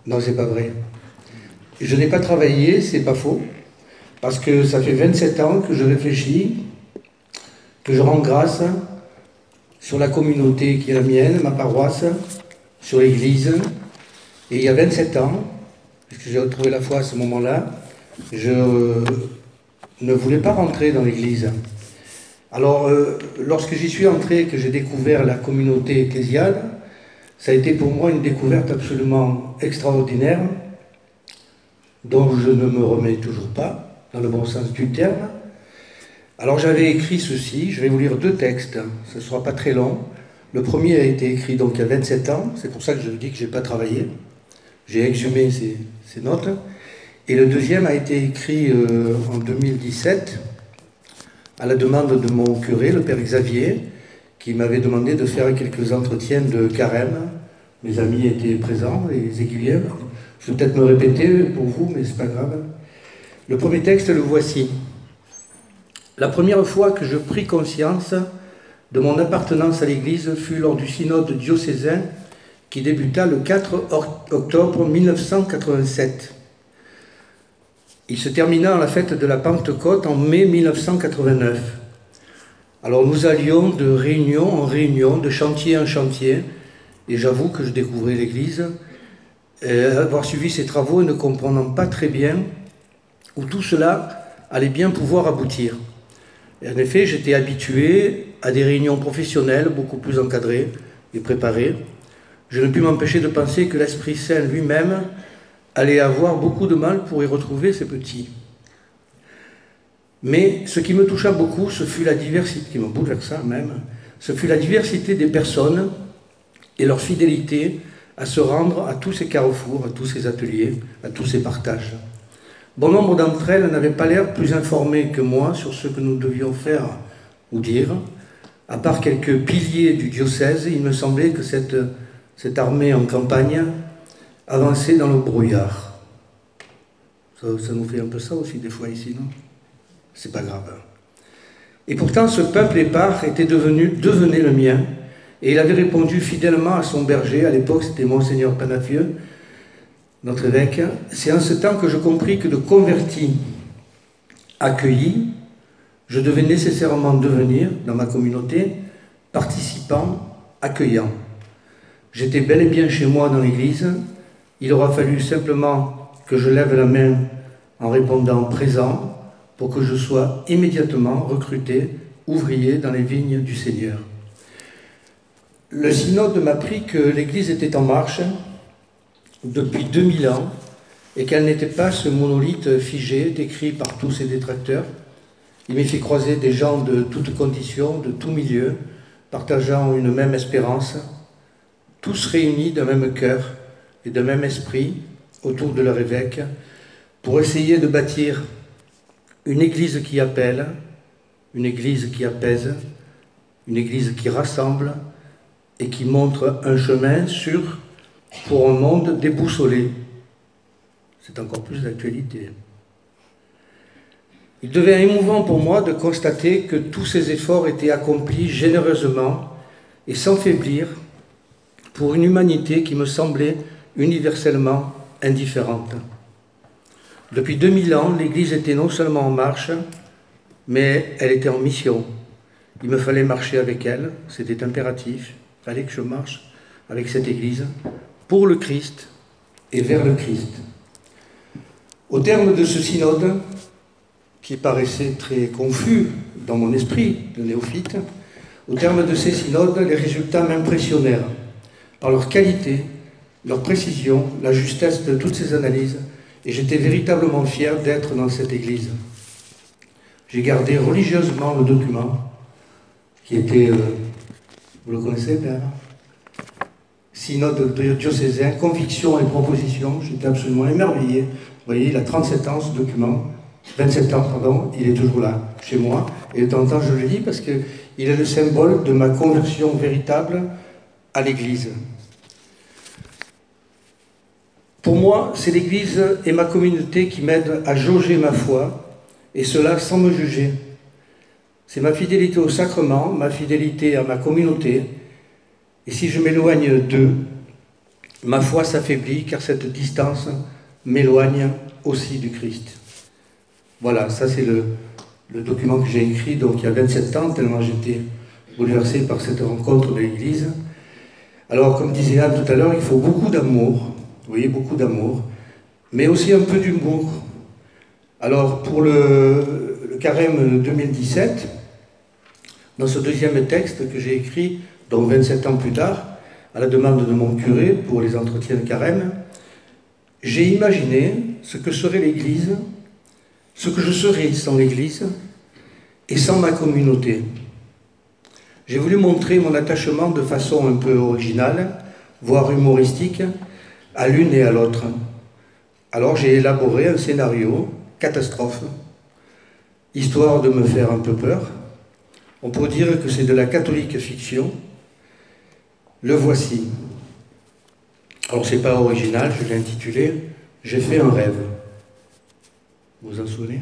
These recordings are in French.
Non, c'est pas vrai. Je n'ai pas travaillé, c'est pas faux, parce que ça fait 27 ans que je réfléchis, que je rends grâce sur la communauté qui est la mienne, ma paroisse, sur l'Église. Et il y a 27 ans, puisque j'ai retrouvé la foi à ce moment-là, je ne voulais pas rentrer dans l'Église. Alors, lorsque j'y suis entré, que j'ai découvert la communauté ecclésiale, ça a été pour moi une découverte absolument extraordinaire, dont je ne me remets toujours pas, dans le bon sens du terme. Alors j'avais écrit ceci, je vais vous lire 2 textes, ce ne sera pas très long. Le premier a été écrit donc il y a 27 ans, c'est pour ça que je dis que je n'ai pas travaillé. J'ai exhumé ces notes. Et le deuxième a été écrit en 2017, à la demande de mon curé, le père Xavier, qui m'avait demandé de faire quelques entretiens de carême. Mes amis étaient présents, les aiguillères. Je vais peut-être me répéter pour vous, mais c'est pas grave. Le premier texte, le voici. La première fois que je pris conscience de mon appartenance à l'Église fut lors du synode diocésain qui débuta le 4 octobre 1987. Il se termina à la fête de la Pentecôte en mai 1989. Alors nous allions de réunion en réunion, de chantier en chantier, et j'avoue que je découvrais l'Église, avoir suivi ces travaux et ne comprenant pas très bien où tout cela allait bien pouvoir aboutir. Et en effet, j'étais habitué à des réunions professionnelles beaucoup plus encadrées et préparées. Je ne pus m'empêcher de penser que l'Esprit Saint lui-même allait avoir beaucoup de mal pour y retrouver ses petits. Mais ce qui me toucha beaucoup, ce fut la diversité, qui me bouleversa même, ce fut la diversité des personnes et leur fidélité à se rendre à tous ces carrefours, à tous ces ateliers, à tous ces partages. Bon nombre d'entre elles n'avaient pas l'air plus informées que moi sur ce que nous devions faire ou dire. À part quelques piliers du diocèse, il me semblait que cette armée en campagne avançait dans le brouillard. Ça nous fait un peu ça aussi des fois ici, non? C'est pas grave. Et pourtant, ce peuple épars devenait le mien, et il avait répondu fidèlement à son berger. À l'époque, c'était Monseigneur Panafieux, notre évêque. C'est en ce temps que je compris que de converti accueilli, je devais nécessairement devenir, dans ma communauté, participant accueillant. J'étais bel et bien chez moi dans l'église. Il aura fallu simplement que je lève la main en répondant présent pour que je sois immédiatement recruté ouvrier dans les vignes du Seigneur. Le synode m'a appris que l'église était en marche depuis 2000 ans et qu'elle n'était pas ce monolithe figé décrit par tous ses détracteurs. Il m'a fait croiser des gens de toutes conditions, de tout milieu, partageant une même espérance, tous réunis d'un même cœur et d'un même esprit autour de leur évêque, pour essayer de bâtir une église qui appelle, une église qui apaise, une église qui rassemble et qui montre un chemin sûr pour un monde déboussolé. C'est encore plus d'actualité. Il devient émouvant pour moi de constater que tous ces efforts étaient accomplis généreusement et sans faiblir pour une humanité qui me semblait universellement indifférente. Depuis 2000 ans, l'Église était non seulement en marche, mais elle était en mission. Il me fallait marcher avec elle, c'était impératif. Il fallait que je marche avec cette Église pour le Christ et vers le Christ. Au terme de ce synode, qui paraissait très confus dans mon esprit de néophyte, au terme de ces synodes, les résultats m'impressionnèrent par leur qualité, leur précision, la justesse de toutes ces analyses, et j'étais véritablement fier d'être dans cette église. J'ai gardé religieusement le document, qui était, vous le connaissez, Père? Synode diocésain, convictions et propositions, j'étais absolument émerveillé. Vous voyez, il a 37 ans ce document, 27 ans, pardon, il est toujours là, chez moi, et de temps en temps je le lis parce qu'il est le symbole de ma conversion véritable à l'Église. Pour moi, c'est l'Église et ma communauté qui m'aident à jauger ma foi, et cela sans me juger. C'est ma fidélité au sacrement, ma fidélité à ma communauté, et si je m'éloigne d'eux, ma foi s'affaiblit car cette distance m'éloigne aussi du Christ. Voilà, ça c'est le document que j'ai écrit donc il y a 27 ans, tellement j'étais bouleversé par cette rencontre de l'Église. Alors, comme disait Anne tout à l'heure, il faut beaucoup d'amour, vous voyez, beaucoup d'amour, mais aussi un peu d'humour. Alors, pour le carême 2017, dans ce deuxième texte que j'ai écrit, donc 27 ans plus tard, à la demande de mon curé pour les entretiens de carême, j'ai imaginé ce que serait l'Église, ce que je serais sans l'Église et sans ma communauté. J'ai voulu montrer mon attachement de façon un peu originale, voire humoristique, à l'une et à l'autre. Alors j'ai élaboré un scénario, catastrophe, histoire de me faire un peu peur. On pourrait dire que c'est de la catholique fiction. Le voici. Alors c'est pas original, je l'ai intitulé « J'ai fait un rêve ». Vous vous en souvenez?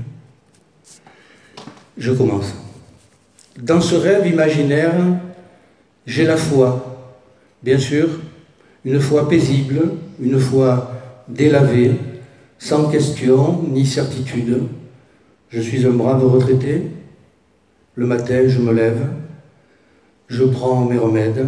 Je commence. Dans ce rêve imaginaire, j'ai la foi, bien sûr, une foi paisible, une foi délavée, sans question ni certitude. Je suis un brave retraité. Le matin, je me lève, je prends mes remèdes,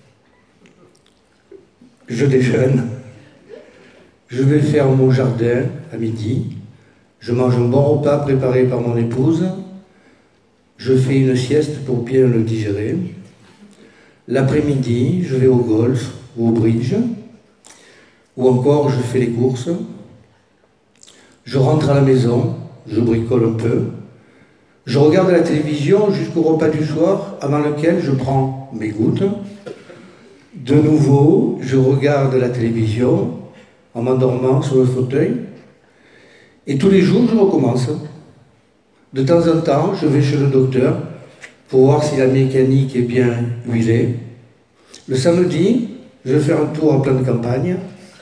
je déjeune, je vais faire mon jardin à midi, je mange un bon repas préparé par mon épouse, je fais une sieste pour bien le digérer. L'après-midi, je vais au golf ou au bridge, ou encore je fais les courses. Je rentre à la maison, je bricole un peu. Je regarde la télévision jusqu'au repas du soir, avant lequel je prends mes gouttes. De nouveau, je regarde la télévision en m'endormant sur le fauteuil. Et tous les jours, je recommence. De temps en temps, je vais chez le docteur pour voir si la mécanique est bien huilée. Le samedi, je vais faire un tour en pleine campagne.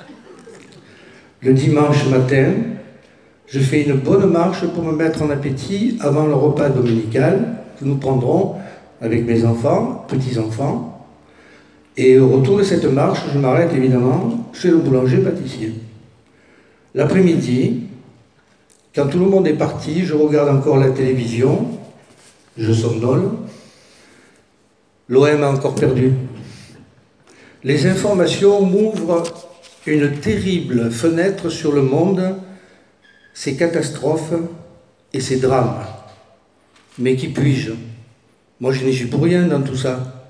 Le dimanche matin, je fais une bonne marche pour me mettre en appétit avant le repas dominical que nous prendrons avec mes enfants, petits-enfants. Et au retour de cette marche, je m'arrête évidemment chez le boulanger-pâtissier. L'après-midi, quand tout le monde est parti, je regarde encore la télévision, je somnole. L'OM a encore perdu. Les informations m'ouvrent une terrible fenêtre sur le monde, ses catastrophes et ses drames. Mais qui puis-je? Moi, je n'y suis pour rien dans tout ça.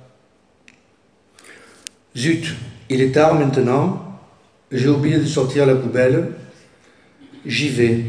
Zut, il est tard maintenant, j'ai oublié de sortir la poubelle, j'y vais.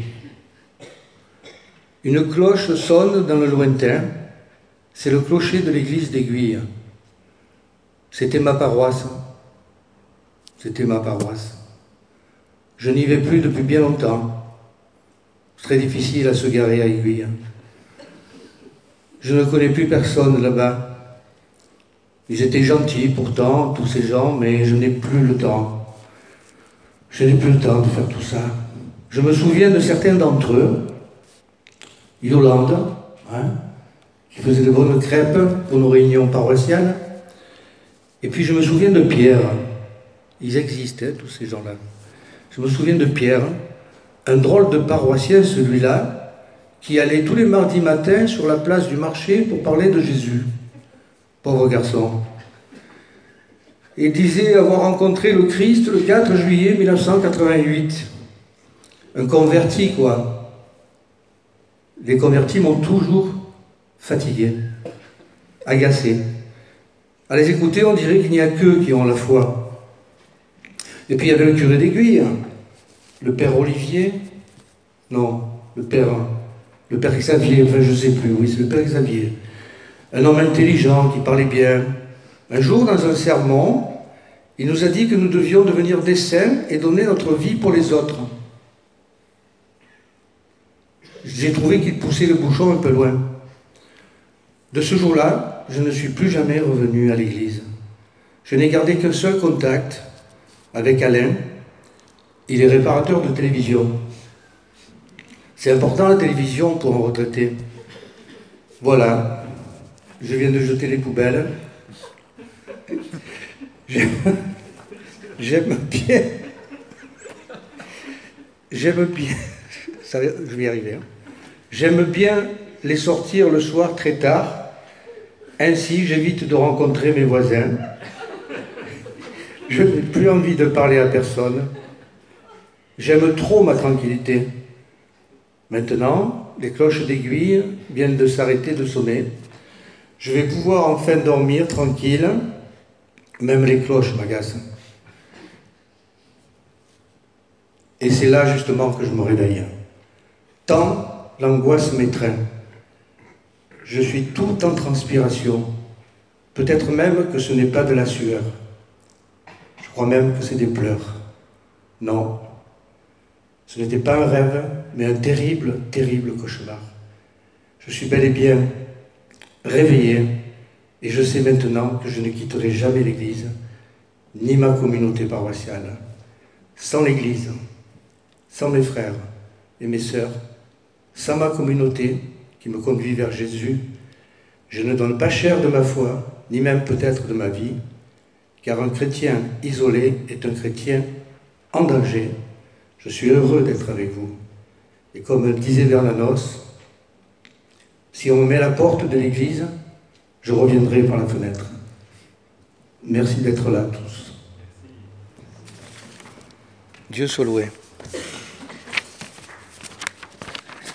Une cloche sonne dans le lointain, c'est le clocher de l'église d'Aiguille. C'était ma paroisse. C'était ma paroisse. Je n'y vais plus depuis bien longtemps. C'est très difficile à se garer à Aiguille. Je ne connais plus personne là-bas. Ils étaient gentils pourtant, tous ces gens, mais je n'ai plus le temps. Je n'ai plus le temps de faire tout ça. Je me souviens de certains d'entre eux, Yolande, qui faisait de bonnes crêpes pour nos réunions paroissiales. Et puis je me souviens de Pierre. Ils existaient, tous ces gens-là. Je me souviens de Pierre, un drôle de paroissien celui-là, qui allait tous les mardis matins sur la place du marché pour parler de Jésus. Pauvre garçon. Il disait avoir rencontré le Christ le 4 juillet 1988. Un converti, quoi. Les convertis m'ont toujours fatigué, agacé. À les écouter, on dirait qu'il n'y a qu'eux qui ont la foi. Et puis il y avait le curé d'Aiguille, le père Olivier, non, le père Xavier, enfin je ne sais plus, oui, c'est le père Xavier. Un homme intelligent qui parlait bien. Un jour, dans un sermon, il nous a dit que nous devions devenir des saints et donner notre vie pour les autres. J'ai trouvé qu'il poussait le bouchon un peu loin. De ce jour-là, je ne suis plus jamais revenu à l'église. Je n'ai gardé qu'un seul contact avec Alain. Il est réparateur de télévision. C'est important la télévision pour un retraité. Voilà. Je viens de jeter les poubelles. Je j'aime bien, je vais y arriver, hein. J'aime bien les sortir le soir très tard, ainsi j'évite de rencontrer mes voisins. Je n'ai plus envie de parler à personne. J'aime trop ma tranquillité. Maintenant, les cloches d'aiguille viennent de s'arrêter de sonner. Je vais pouvoir enfin dormir tranquille. Même les cloches m'agacent. Et c'est là justement que je me réveille. Tant l'angoisse m'étreint. Je suis tout en transpiration. Peut-être même que ce n'est pas de la sueur. Je crois même que c'est des pleurs. Non, ce n'était pas un rêve, mais un terrible, terrible cauchemar. Je suis bel et bien réveillé, et je sais maintenant que je ne quitterai jamais l'Église, ni ma communauté paroissiale. Sans l'Église, sans mes frères et mes sœurs, sans ma communauté qui me conduit vers Jésus, je ne donne pas cher de ma foi, ni même peut-être de ma vie, car un chrétien isolé est un chrétien en danger. Je suis heureux d'être avec vous. Et comme disait Bernanos, si on me met à la porte de l'église, je reviendrai par la fenêtre. Merci d'être là tous. Dieu soit loué.